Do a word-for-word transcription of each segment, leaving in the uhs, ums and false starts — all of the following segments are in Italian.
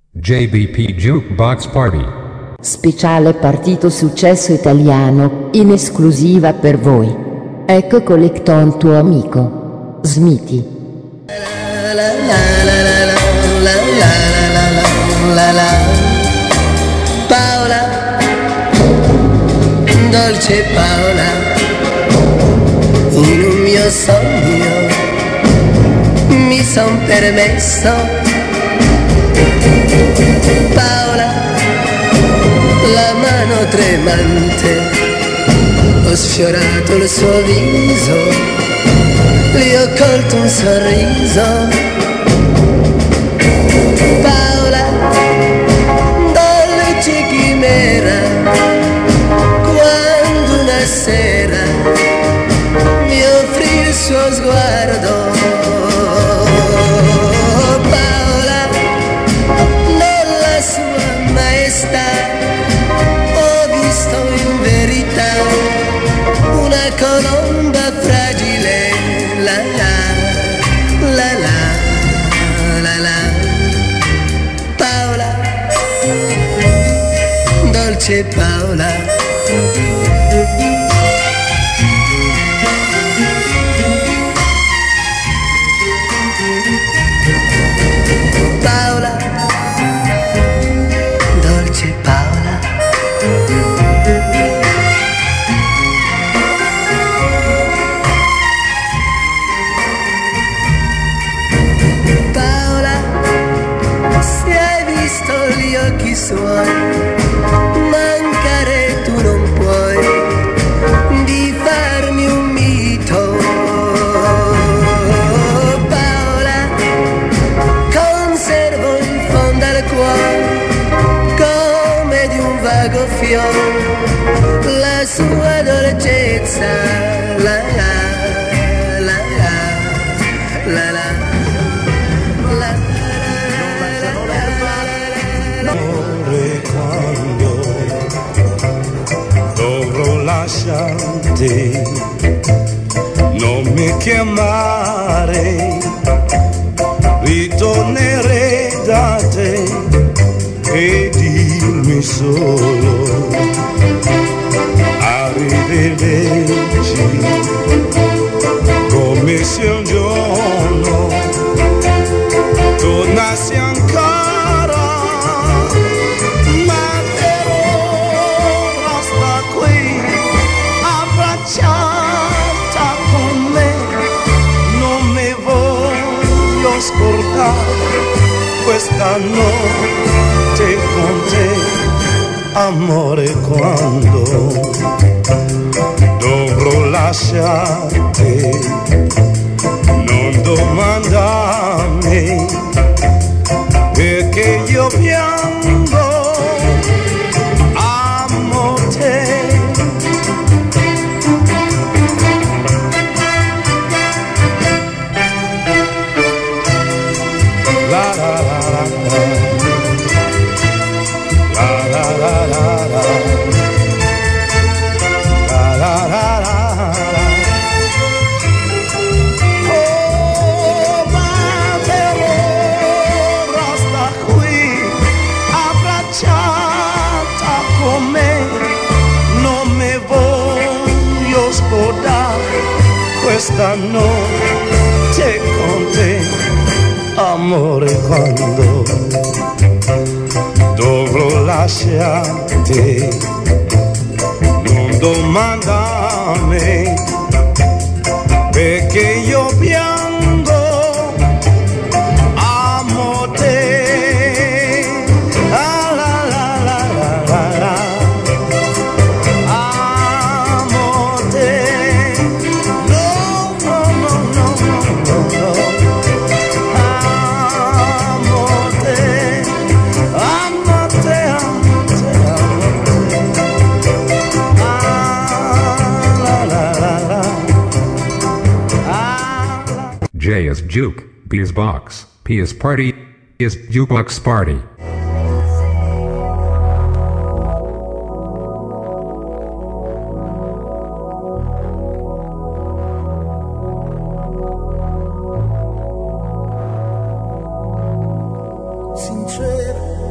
J B P Jukebox Party. Speciale partito successo italiano, in esclusiva per voi. Ecco Collecton tuo amico. Smithy. La la la la la la la la. Paola, dolce Paola, in un mio sogno mi son permesso. Paola, la mano tremante, ho sfiorato il suo viso, gli ho colto un sorriso. Paola, dolce chimera, quando una sera mi offrì il suo sguardo. Paola, nella sua maestà ho visto in verità una colomba fragile. La la, la la, la la. Paola, dolce Paola. Paola, dolce Paola. Paola, se hai visto gli occhi suoi, mancare tu non puoi di farmi un mito. Paola, conservo in fondo al cuore, come di un vago fiore, la sua dolcezza. La la, la la, la la. Amore, quando dovrò lasciarti, non mi chiamare, ritornerei da te e dirmi solo arrivederci, come se un giorno tornassi ancora. Questa notte con te, amore, quando dovrò lasciarti, non domandarmi perché io piango, amo te. La la la la la la la la la la la la. Oh, ma però sta qui abbracciata con me, non mi voglio scordare questa notte con te. Amore, quando dovrò lasciarti, non domandarmi perché io piango, amo te. La la la la la la la. Amo te. No, no, no, no, no, no. J is Juke, B is Box, P is Party, is Jukebox Party. Sincero,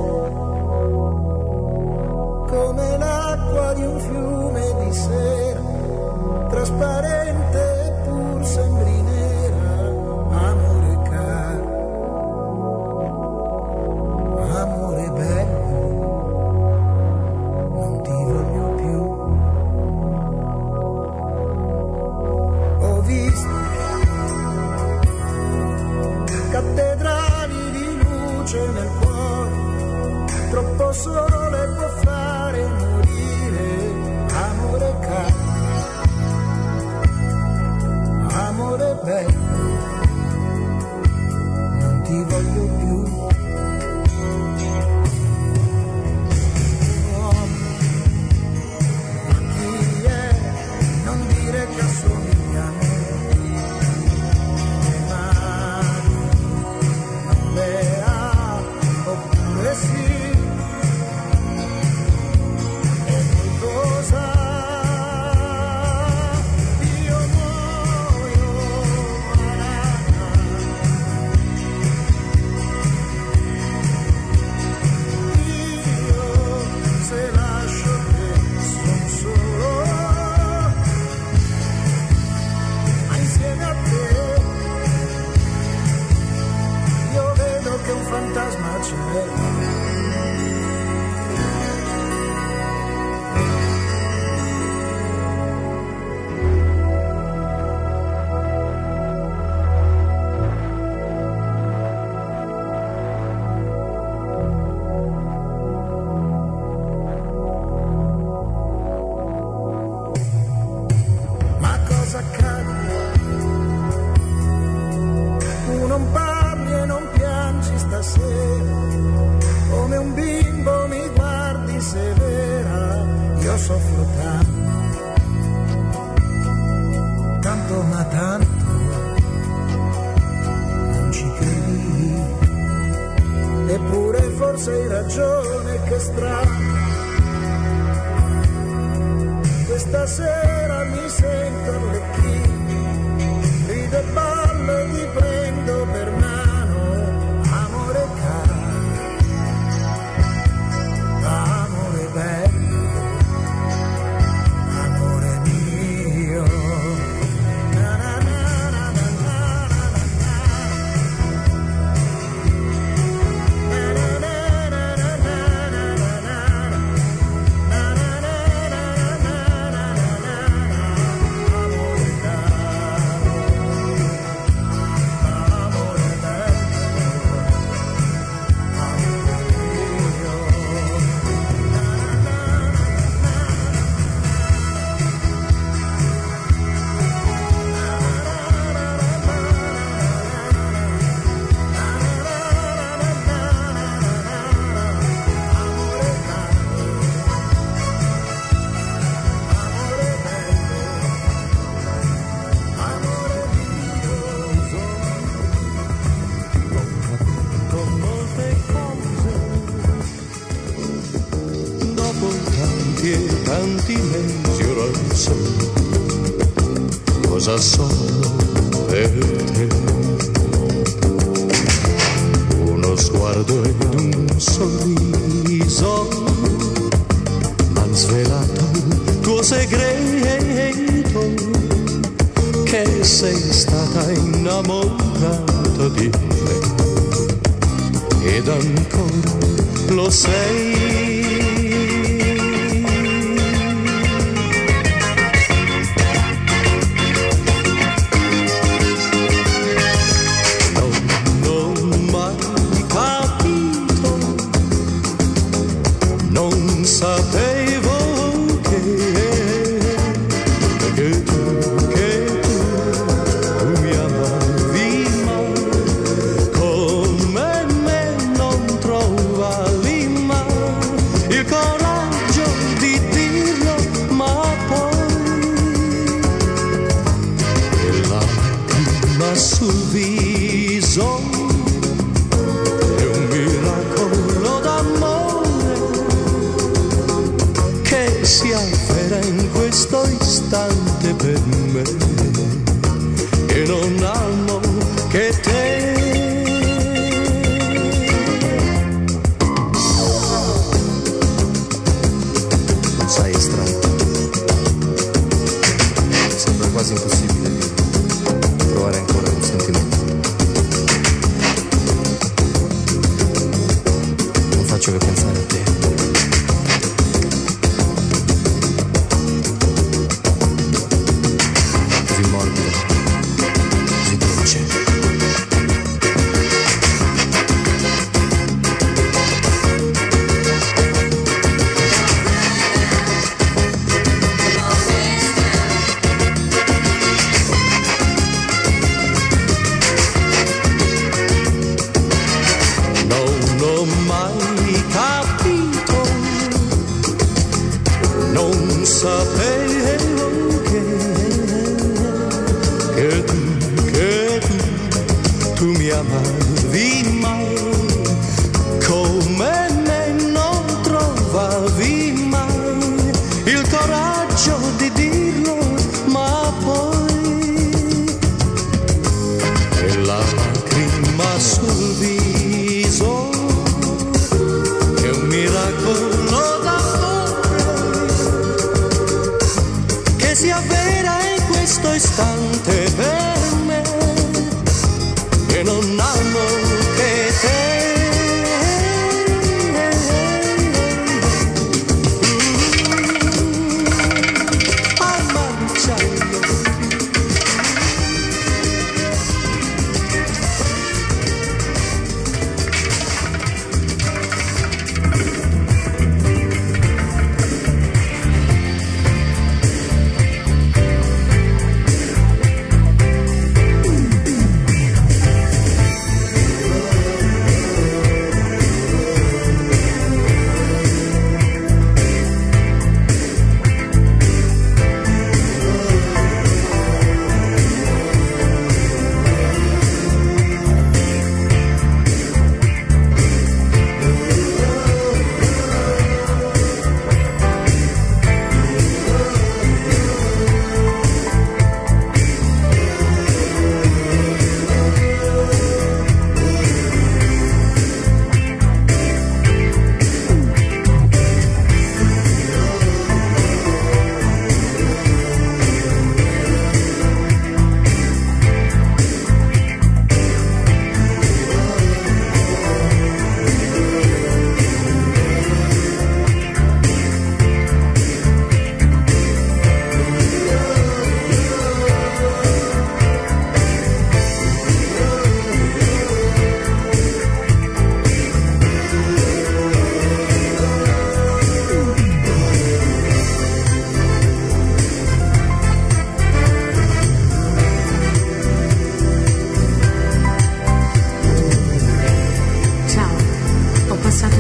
cuore, troppo sole può fare morire, amore caro, amore bello, non ti voglio più. Che assomiglia a me, le mani non le ha, oppure sì, e qualcosa io muoio io se lascio te son solo insieme a te, io vedo che un fantasma c'è. Ma cosa accade? Tu non parli e non piangi stasera, come un bimbo mi guardi severa, io soffro tanto, tanto ma tanto, non ci credi, eppure forse hai ragione, che strano, questa sera mi sento arlecchino, rido e ballo e ti prendo per mano, amore caro, amore bello, amore mio. Na na na na na na na na na na na tanti mesi ora so cosa sono per te. Uno sguardo ed un sorriso m'han svelato il tuo segreto, che sei stata innamorata di me ed ancora lo sei. Sapevo che, che tu, che tu, tu mi amavi, ma come me non trovavi mai il coraggio di dirlo, ma poi e la lacrima sul viso è un miracolo d'amore si avvera in questo istante per me, e non amo che te. Non sai, è strano, sembra quasi impossibile provare ancora un sentimento. Non faccio che pensare a te.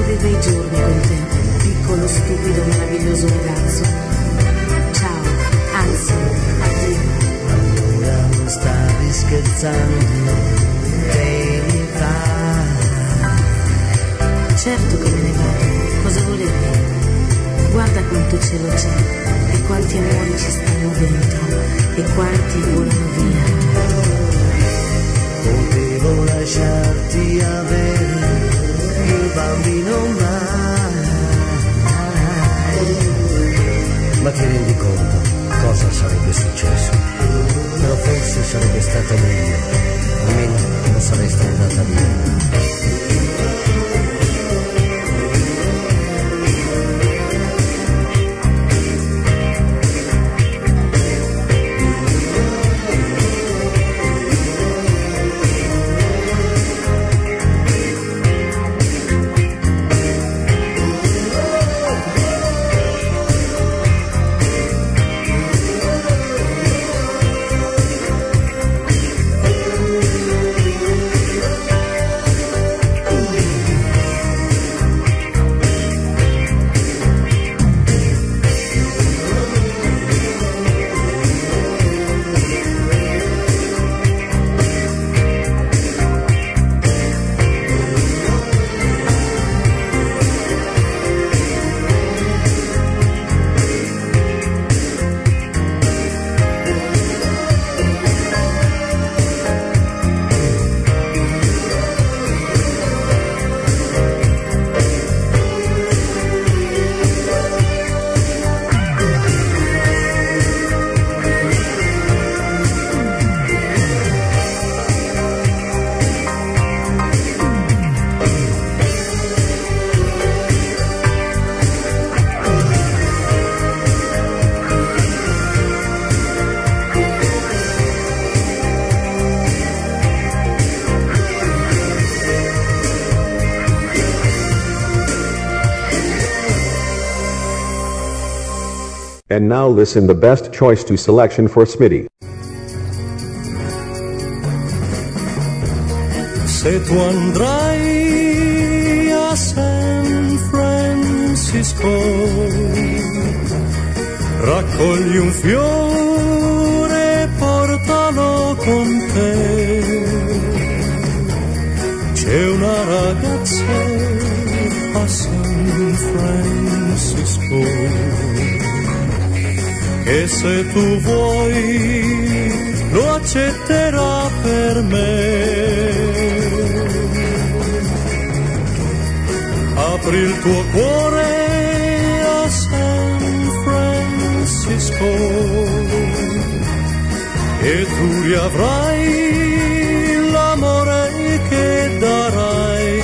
per i bei giorni con te, piccolo, stupido, meraviglioso ragazzo. Ciao, anzi, addio. Allora non stavi scherzando, te ne vai. Certo che me ne vado, cosa volevi? Guarda quanto cielo c'è, e quanti amori ci stanno dentro, e quanti volano via. Potevo lasciarti avere il bambino mai, ma ti rendi conto cosa sarebbe successo? Però forse sarebbe stato meglio, almeno non saresti andata via. And now listen the best choice to selection for Smitty. Se tu andrai a San Francisco, raccogli un fiore e portalo con te. C'è una ragazza a San Francisco che se tu vuoi lo accetterà per me. Apri il tuo cuore a San Francisco e tu riavrai l'amore che darai.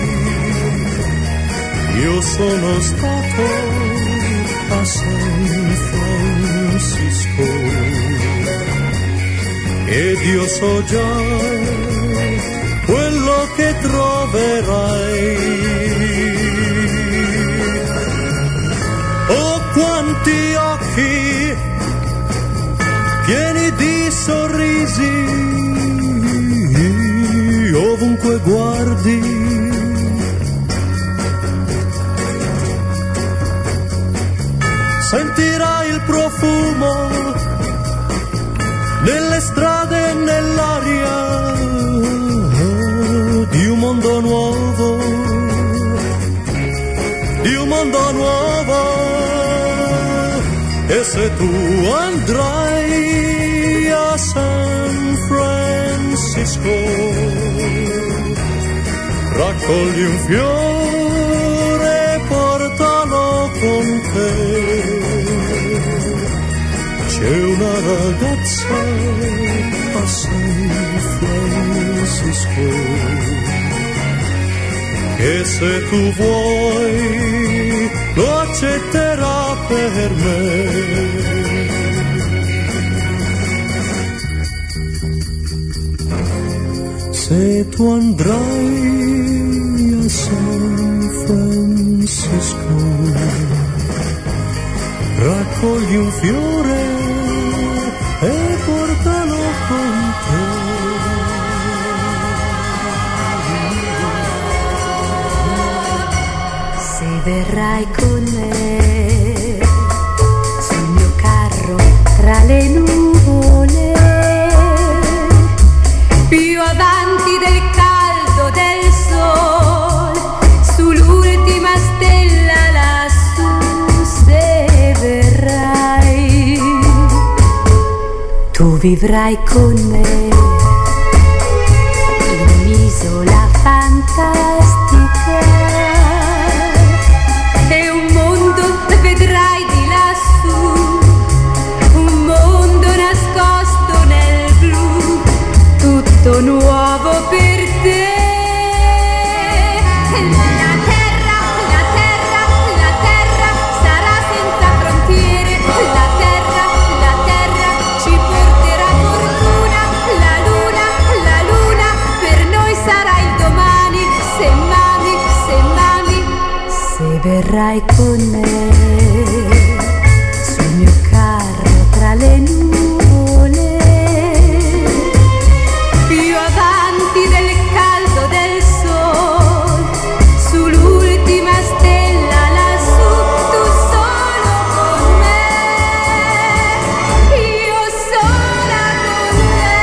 Io sono stato a San Francisco ed io so già quello che troverai. Oh, quanti occhi pieni di sorrisi, ovunque guardi sentirai il profumo nelle strade e nell'aria di un mondo nuovo, di un mondo nuovo. E se tu andrai a San Francisco, raccogli un fiore e portalo con te. C'è una ragazza a San Francisco che se tu vuoi lo accetterà per me. Se tu andrai a San Francisco, raccogli un fiore e portalo con te. verrai con me sul mio carro tra le nuvole, più avanti del caldo del sole, sull'ultima stella lassù, se verrai, tu vivrai con me in un'isola fantastica, e un mondo vedrai di lassù, un mondo nascosto nel blu, tutto nuovo per te. La terra, la terra, la terra sarà senza frontiere, la terra, la terra ci porterà fortuna, la luna, la luna per noi sarà il domani, se mami, se mami, se verrai con me sul mio carro tra le nuvole, più avanti del caldo del sole, sull'ultima stella lassù, tu solo con me, io sola con te.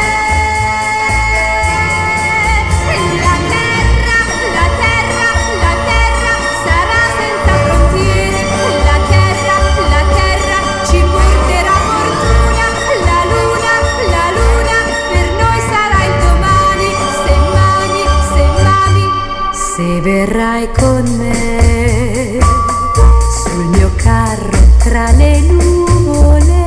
La terra, la terra, la terra sarà senza frontiere, la terra, la terra ci porterà fortuna, la luna, la luna per noi sarà il domani, se mami, se mami, se verrai con me sul mio carro tra le nuvole,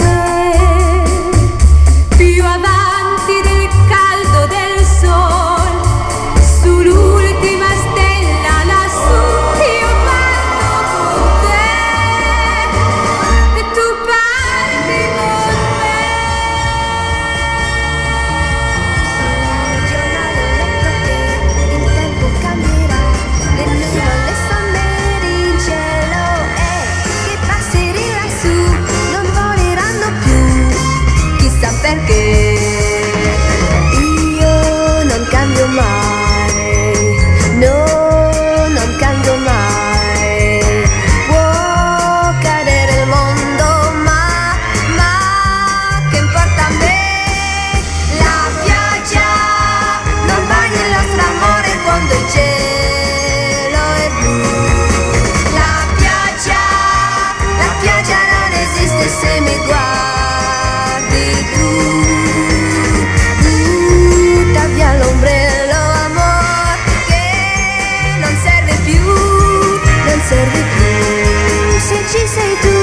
più avanti del caldo del sole, sull'ultima stella lassù, io parto con te e tu parti con me. Il giornale ho letto che il tempo cambierà, le nuvole sono nere in cielo e che passeri lassù non voleranno più, chissà perché. Io non cambio mai, no, non cambio mai. Può cadere il mondo, ma, ma che importa a me? La pioggia non bagna il nostro amore quando il cielo è blu. La pioggia, la pioggia non esiste se mi guardi tu. Butta via l'ombrello, amor, che non serve più, non serve più se ci sei tu.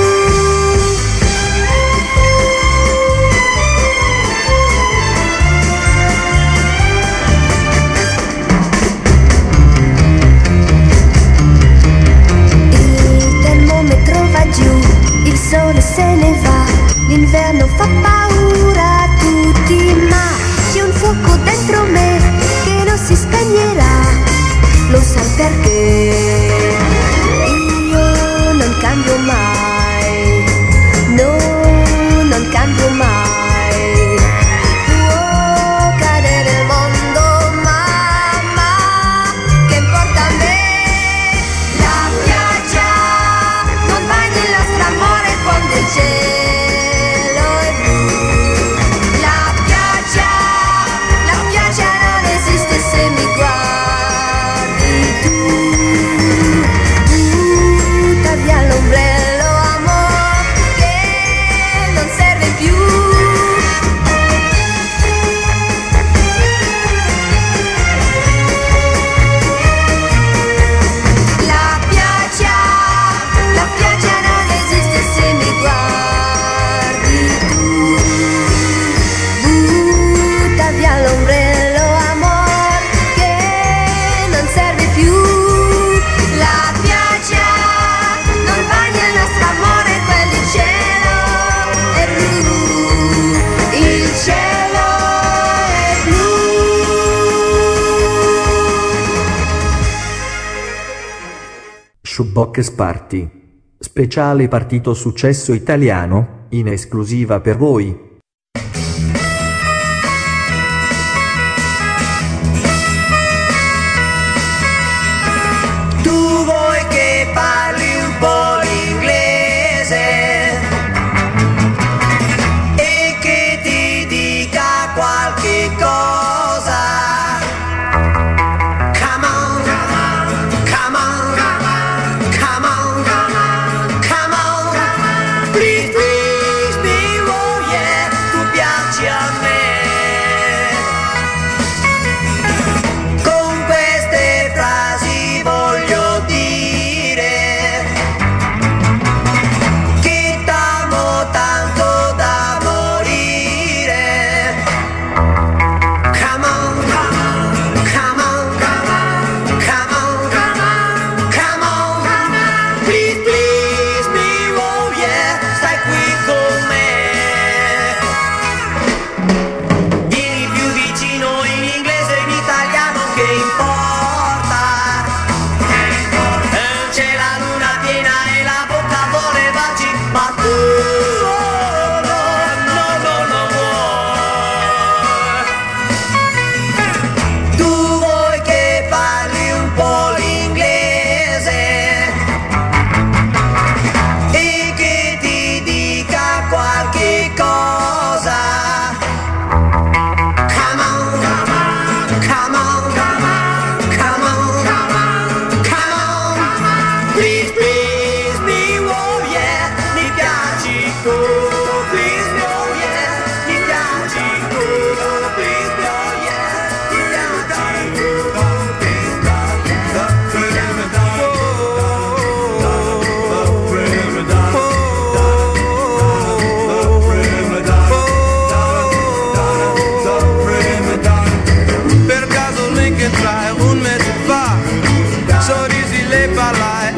Il termometro va giù, il sole se ne va, l'inverno fa paura a tutti, ma c'è un fuoco dentro me che non si spegnerà, lo sai perché? Io non cambio mai, no, non cambio mai. Può cadere il mondo, ma, ma che importa a me? La pioggia non bagna il nostro amore quando il cielo è blu. La pioggia, la pioggia non esiste se mi guardi tu. Butta via l'ombrello, amor, che non serve più. La pioggia, la pioggia non esiste se mi guardi tu. Butta via l'ombrello, amor, che non serve più. La pioggia non bagna il nostro amore, quel il cielo è blu. Il cielo è blu. Shoebox Party, speciale partito successo italiano, in esclusiva per voi. Tu vuoi che parli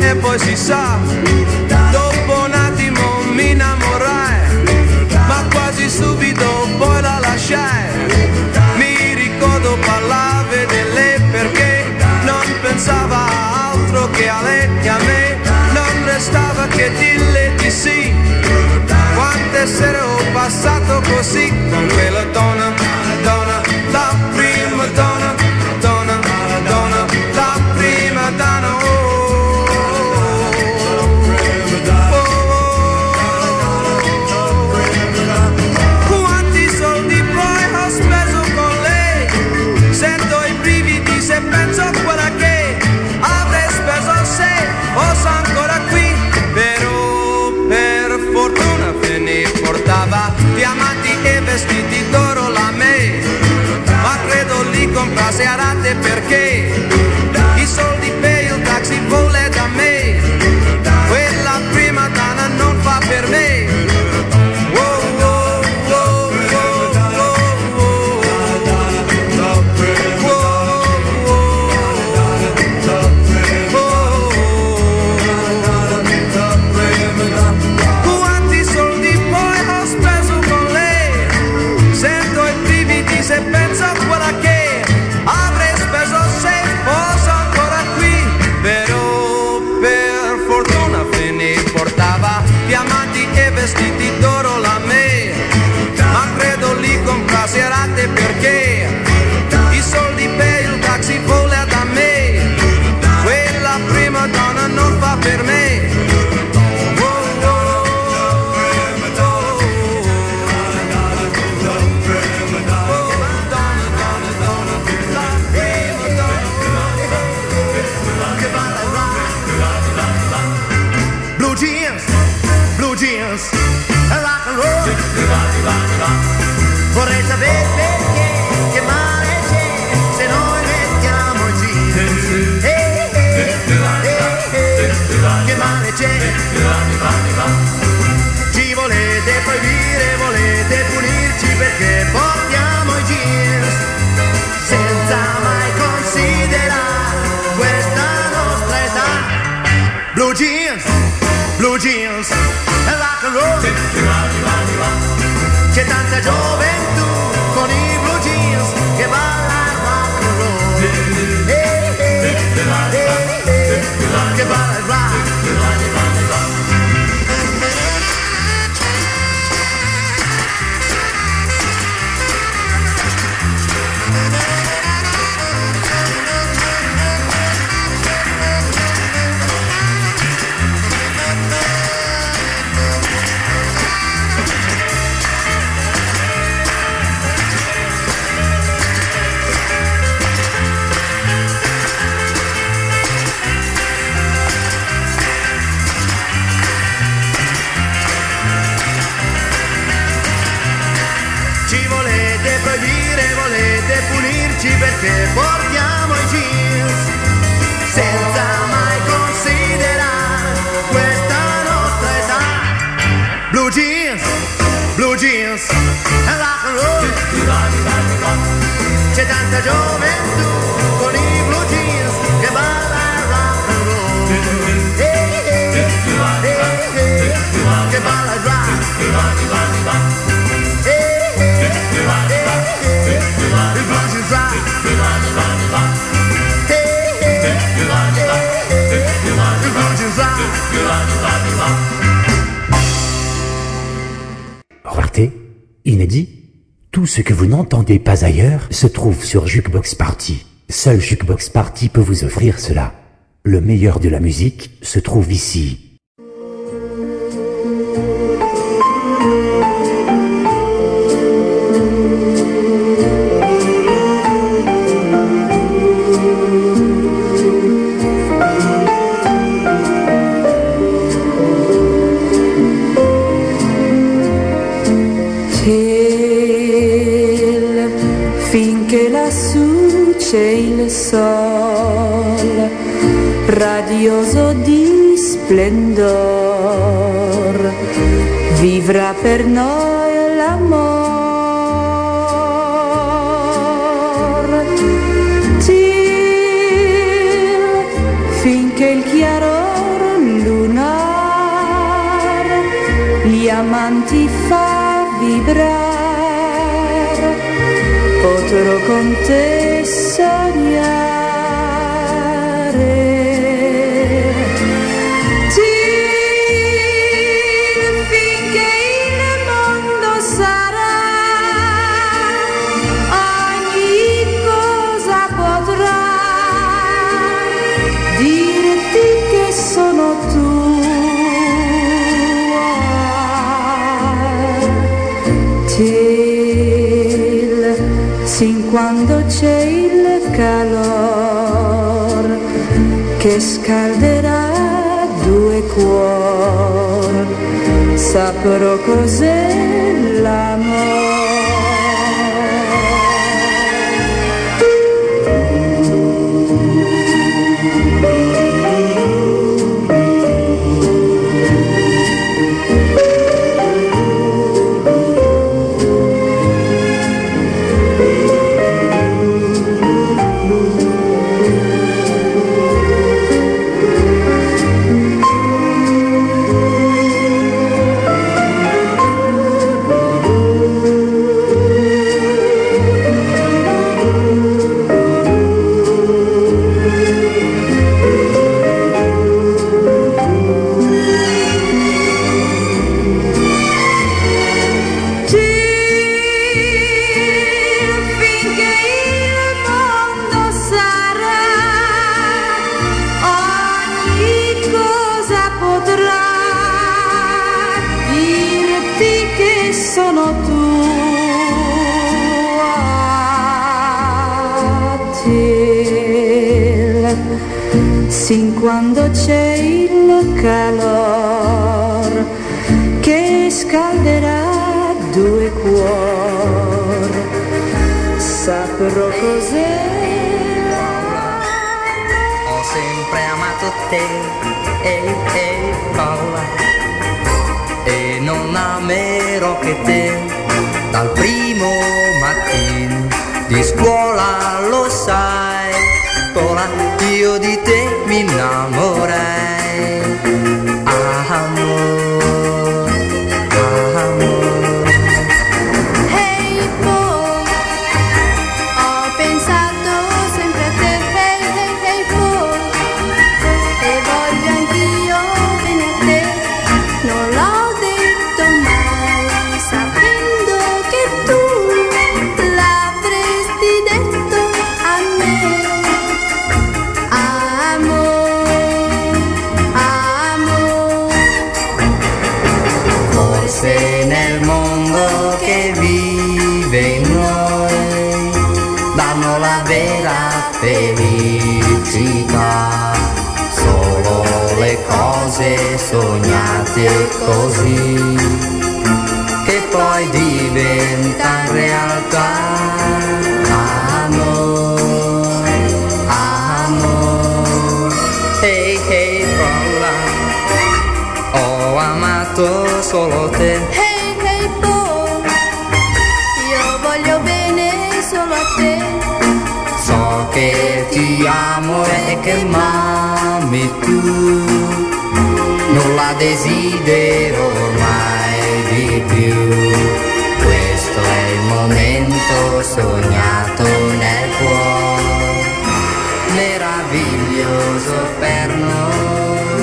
e poi si sa, dopo un attimo mi innamorai, ma quasi subito poi la lasciai. Mi ricordo parlave di lei perché non pensava a altro che a lei, e a me non restava che dirle di sì. Quante sere ho passato così con quella donna, donna, la prima donna, donna, donna, la prima donna. Oh. Penso a quella che avrei speso se fosse ancora qui, però per fortuna finì, portava diamanti e vestiti d'oro la me, ma credo li comprasse a rate perché i soldi per il taxi vuole da me, quella prima donna non fa per me. Vestiti d'oro la me, ma credo li comprasse a rate perché i soldi per il taxi vola da me, quella prima donna non fa per me. Blue jeans, blue jeans, rock and roll. Vorrei sapere perché, che male c'è se noi mettiamo i jeans. Eh, eh, eh, eh, che male c'è? Ci volete proibire, volete punirci perché portiamo i jeans, senza mai considerare questa nostra età. Blue jeans, blue jeans, rock and roll. C'è tanta gioventù con i blue jeans che balla il rock and roll. Eh, eh, eh, eh, che balla il rock. Perché portiamo i jeans senza mai considerare questa nostra età. Blue jeans, blue jeans, rock and roll. C'è tanta gioventù con i blue jeans che balla il rock and roll. Eh, eh, eh, eh, che balla il rock. Eh, eh, eh, eh, il blue jeans rock. Rareté, inédit, tout ce que vous n'entendez pas ailleurs se trouve sur Jukebox Party. Seul Jukebox Party peut vous offrir cela. Le meilleur de la musique se trouve ici. Finché lassù c'è il sol radioso di splendor, vivrà per noi l'amor. Till finché il chiaror diamanti fa vibrare, potrò con te sognare. Sin quando c'è il calor che scalderà due cuor, saprò cos'è l'amore. Sin quando c'è il calor che scalderà due cuor, saprò cos'è. Ho sempre amato te, ehi ehi Paola, e non amerò che te dal primo mattino di scuola, lo sai. Ora io di te mi innamorai, amore, amore. Hey boy, ho pensato sempre a te, hey hey hey boy, e voglio anch'io bene a te, non l'ho detto mai, sapendo che tu l'avresti detto a me. Se nel mondo che vive in noi danno la vera felicità, solo le cose sognate così che poi diventano realtà. Amore, amore, hey hey Paola, ho amato solo te. Hey hey boy, io voglio bene solo a te. So che ti amo e che m'ami tu, nulla desidero ormai di più. Questo è il momento sognato nel cuore, meraviglioso per noi.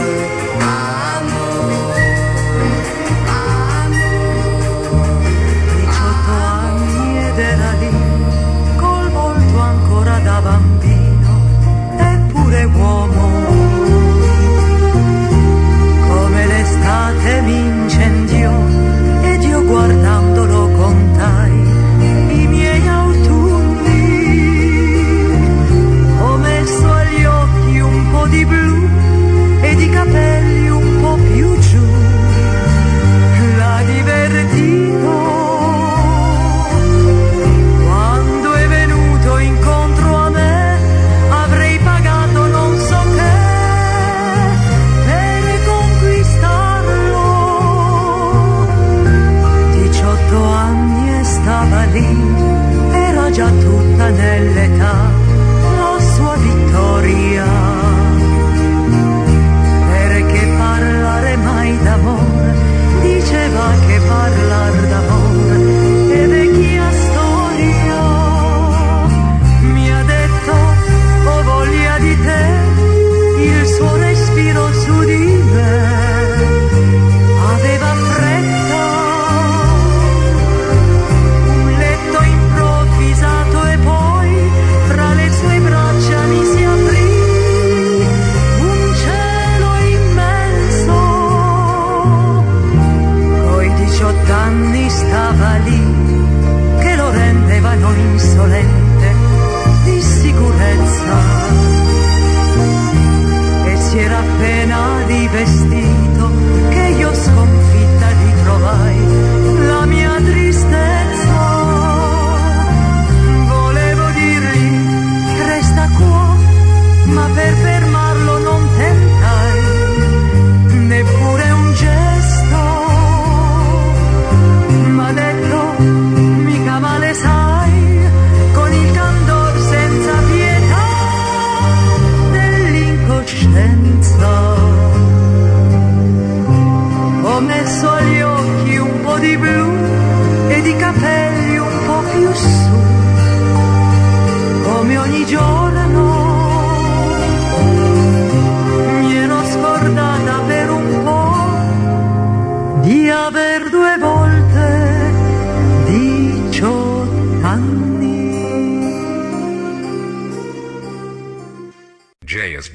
Da bambino, eppure uomo, come l'estate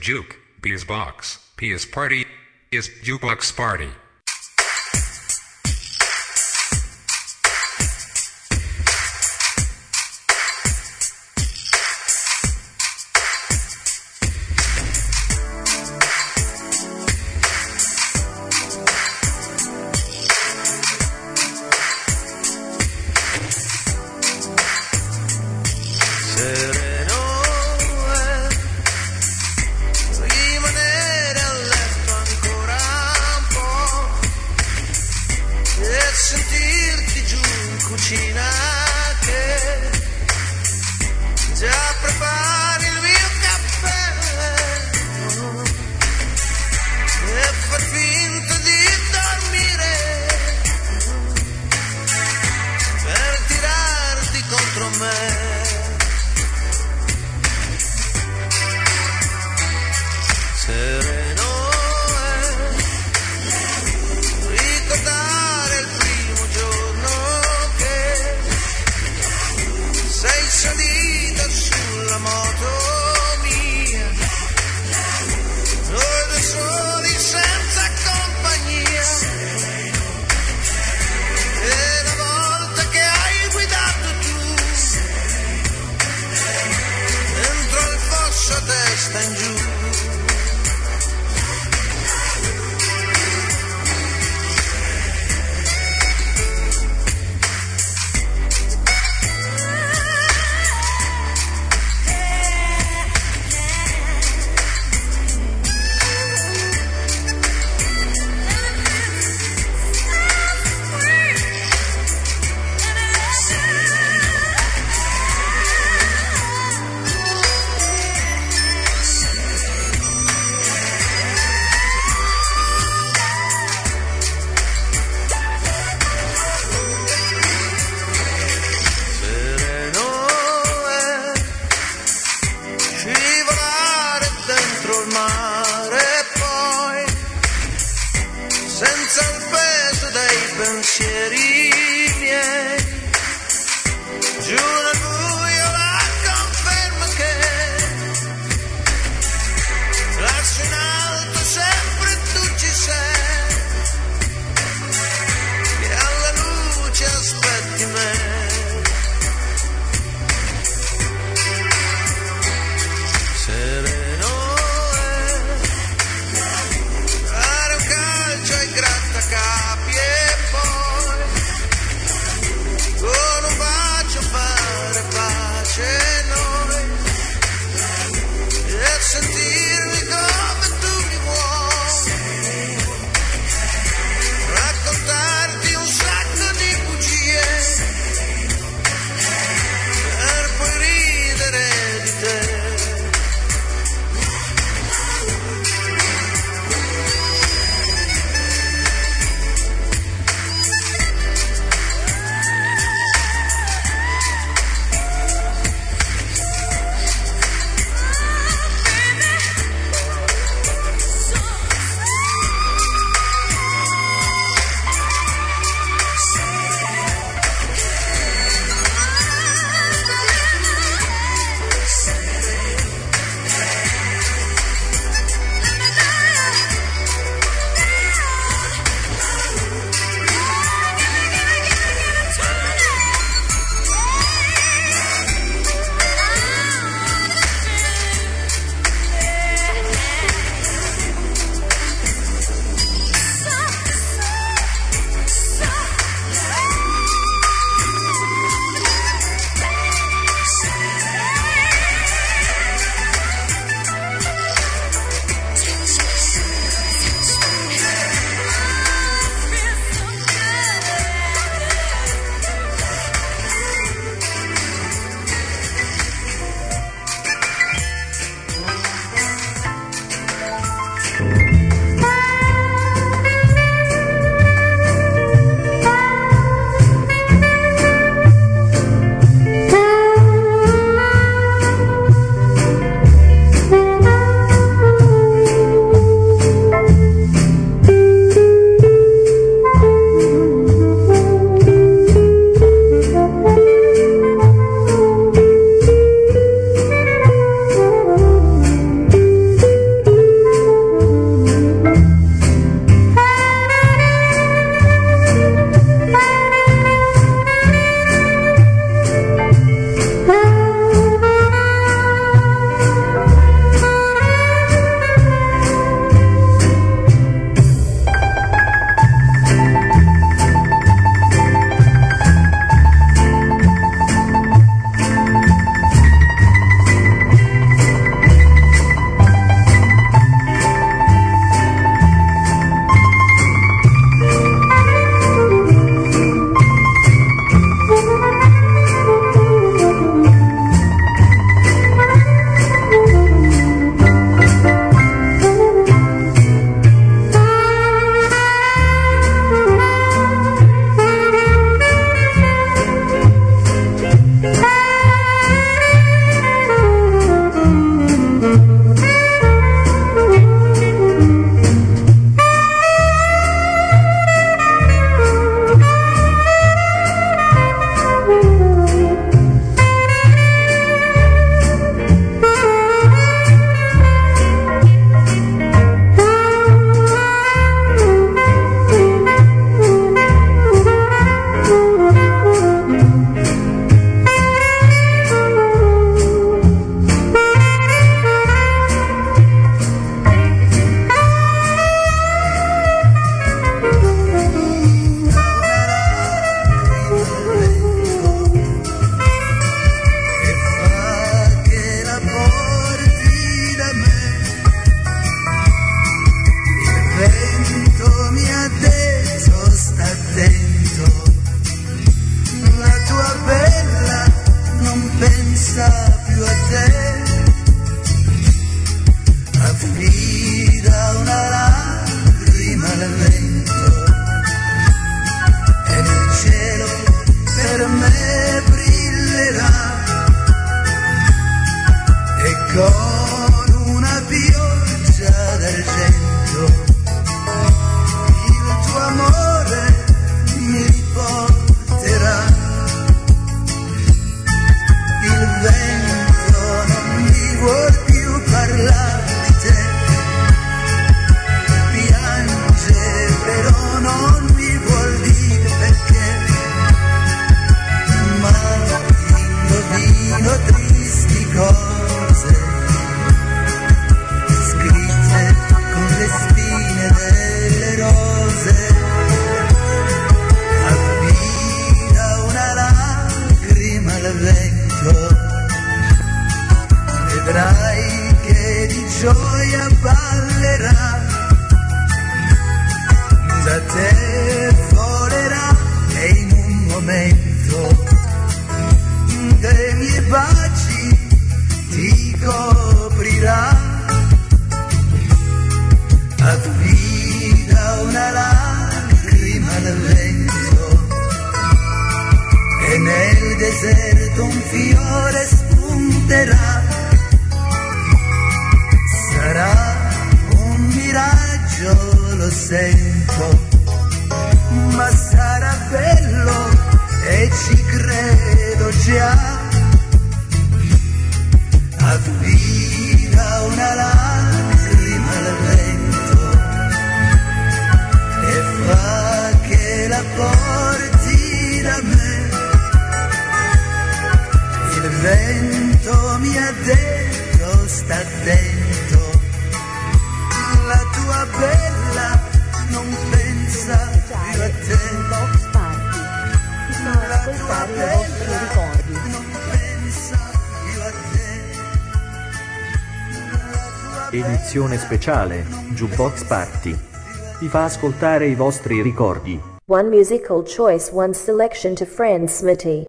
juke, B is box, P is party, is jukebox party. Capi e poi al vento e nel cielo per me brillerà e con una pioggia d'argento il tuo amore mi riporterà. Il vento non mi vuol più parlare di te, piange però non mi vuol dire perché, ma indovino tristi cose scritte con le spine delle rose. Affida una lacrima al vento, vedrai che di gioia ballerà, da te volerà e in un momento dei miei baci ti coprirà. Affida una lacrima al vento e nel deserto un fiore spunterà. Sarà un miraggio, lo sento, ma sarà bello e ci credo già. Affida una lacrima al vento e fa che la porti da me. Il vento mi ha detto sta attento, la tua bella non pensa più a te. La tua bella non pensa più a te. Edizione speciale Jukebox Party. Vi fa ascoltare i vostri ricordi. One musical choice, one selection to friends Smitty.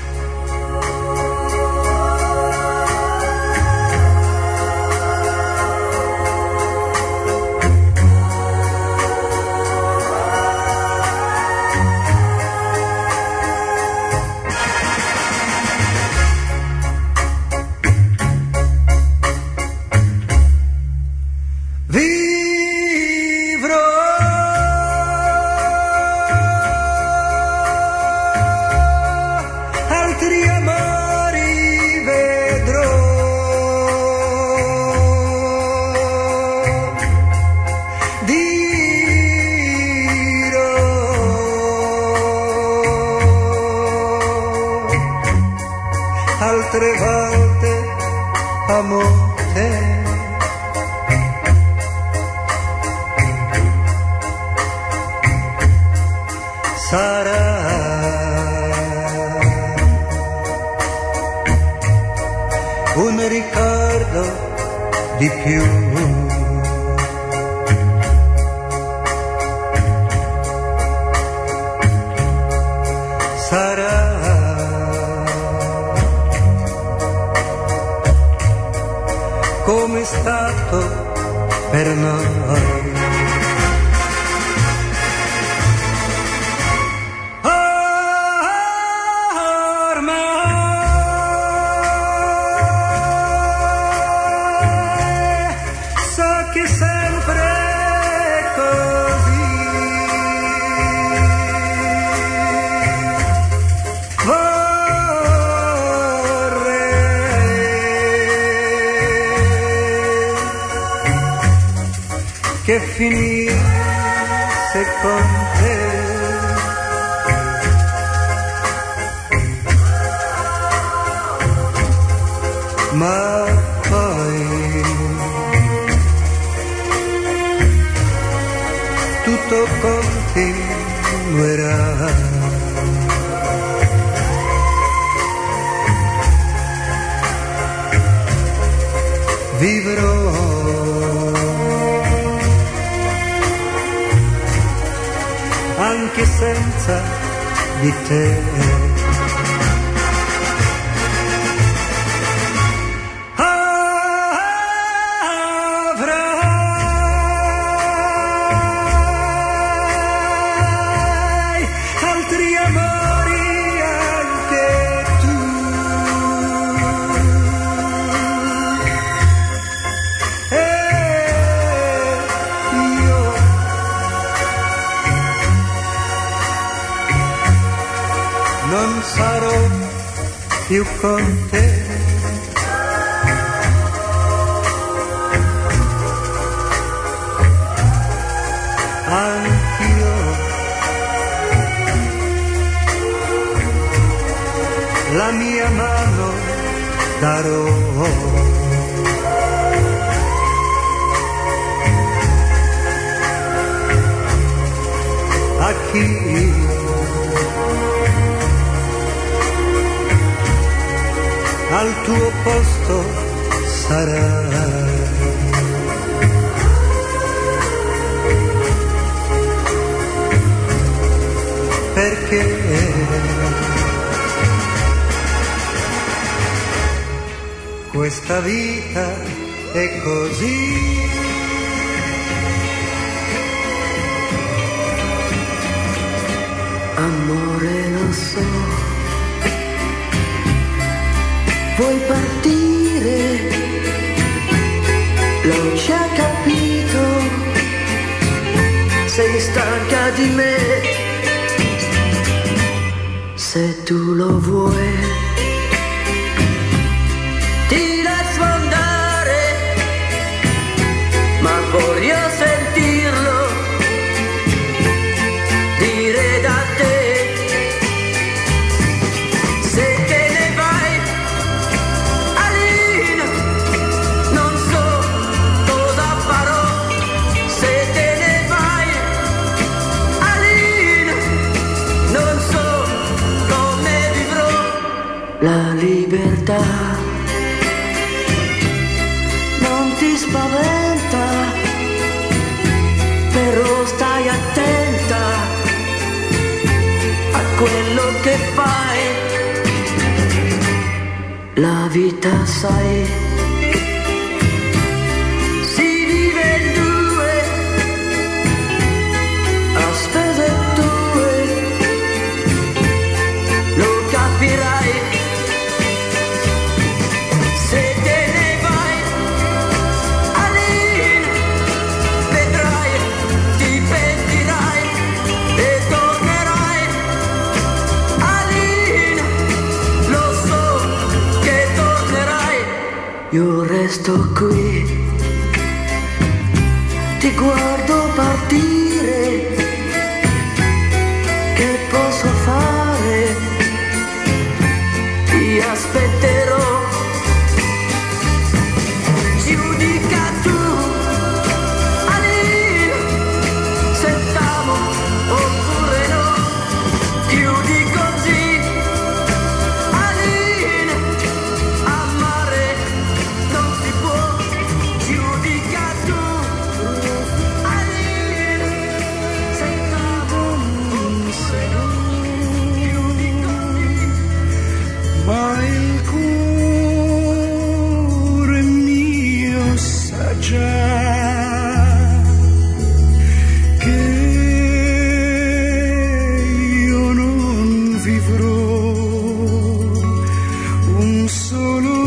Altre volte amore, sarà un ricordo di più. Sarà come è stato per noi. Ormai so che sempre è così. Che finisse con te, ma poi tutto continuerà. Vivrò anche senza di te. sarò più con te. Anch'io la mia mano darò a chi al tuo posto sarà. Perché questa vita è così. Amore, lo so, vuoi partire, l'ho già capito, sei stanca di me. Se tu lo vuoi, ti lascio andare, ma voglio sentirlo dire da te. Se te ne vai, Alina, non so cosa farò. Se te ne vai, Alina, non so la libertà. Non ti spaventa, però stai attenta a quello che fai. La vita, sai, si vive in due, a spese tue, lo capirai. Se te ne vai, Alina, vedrai, ti pentirai e tornerai. Alina, lo so che tornerai. Io resto qui, ti guardo partire. Che posso fare? Ti aspetterò. Giudica tu, Alina, se t'amo oppure no. Chiudi così, Alina, amare non si può. Giudica tu, Alina, se t'amo oppure no. Chiudi così. Ma il cuore mio sa già che io non vivrò un solo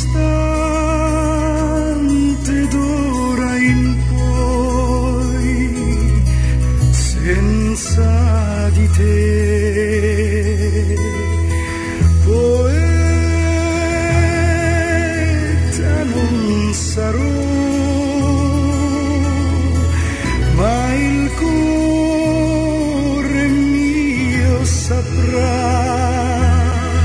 istante d'ora in poi senza di te. Poeta non sarò, ma il cuore mio saprà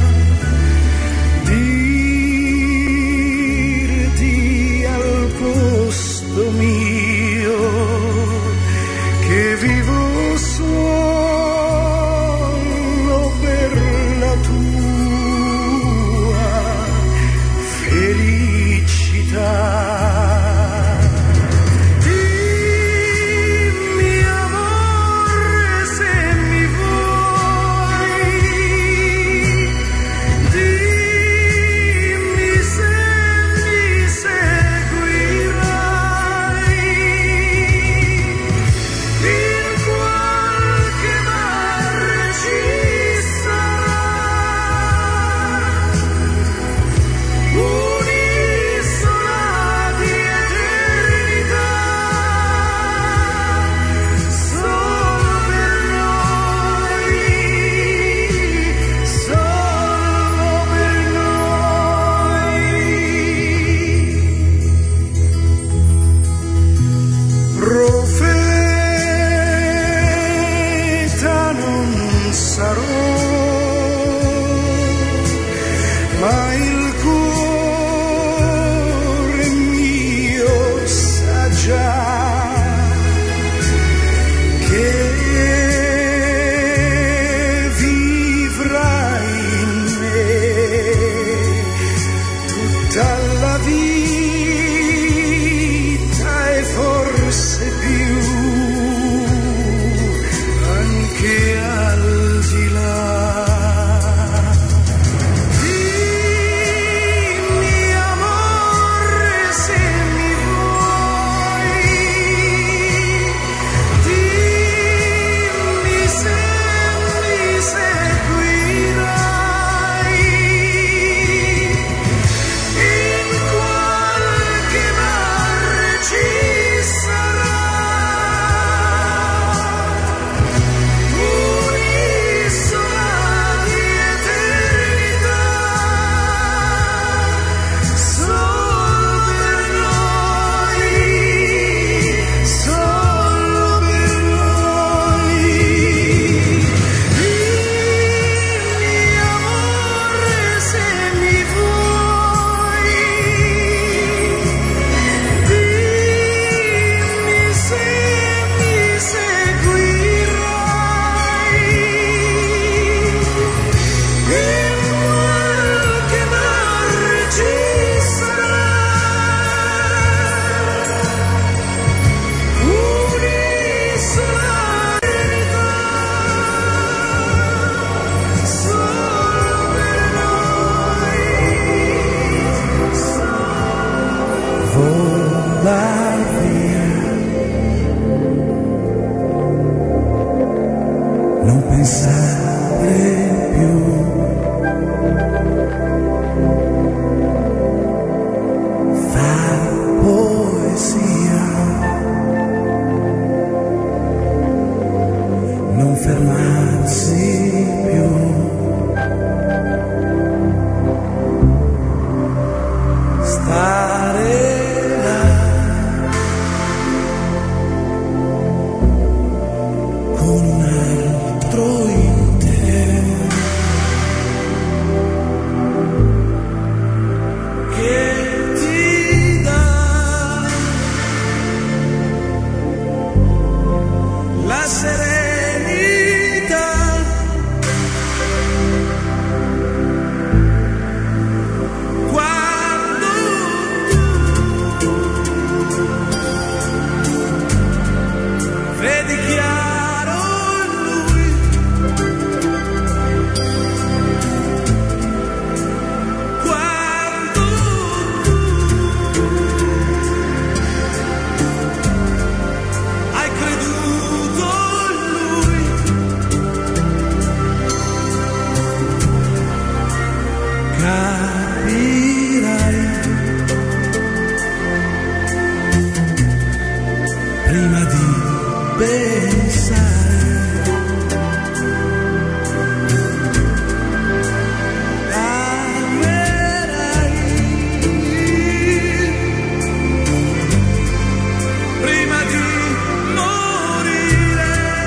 dirti al posto mio che vivo solo per la tua felicità. Dimmi amore se mi vuoi, dimmi se mi seguirai. Il pensare più. Fa poesia, non fermarsi più. Stare là con un altro in te che ti dà la serenità. Quando vedi chiaro lui, quando hai creduto in lui, capirai prima di pensare. Amerai prima di morire.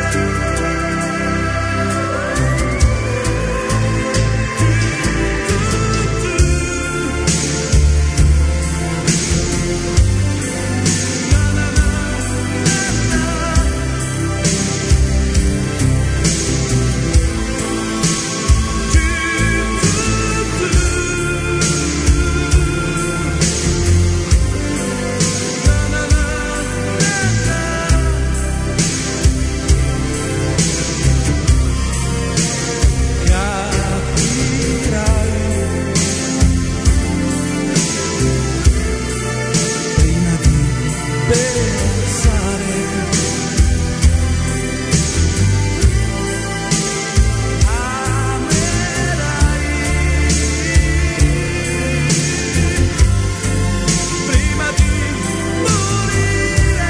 Prima di pensare. Amerai prima di morire.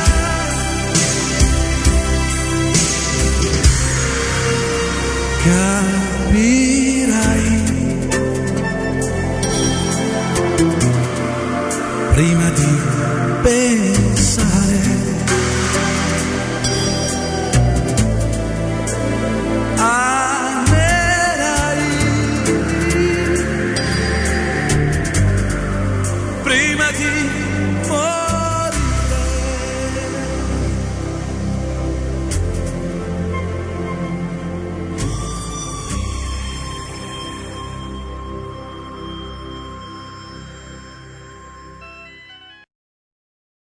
God.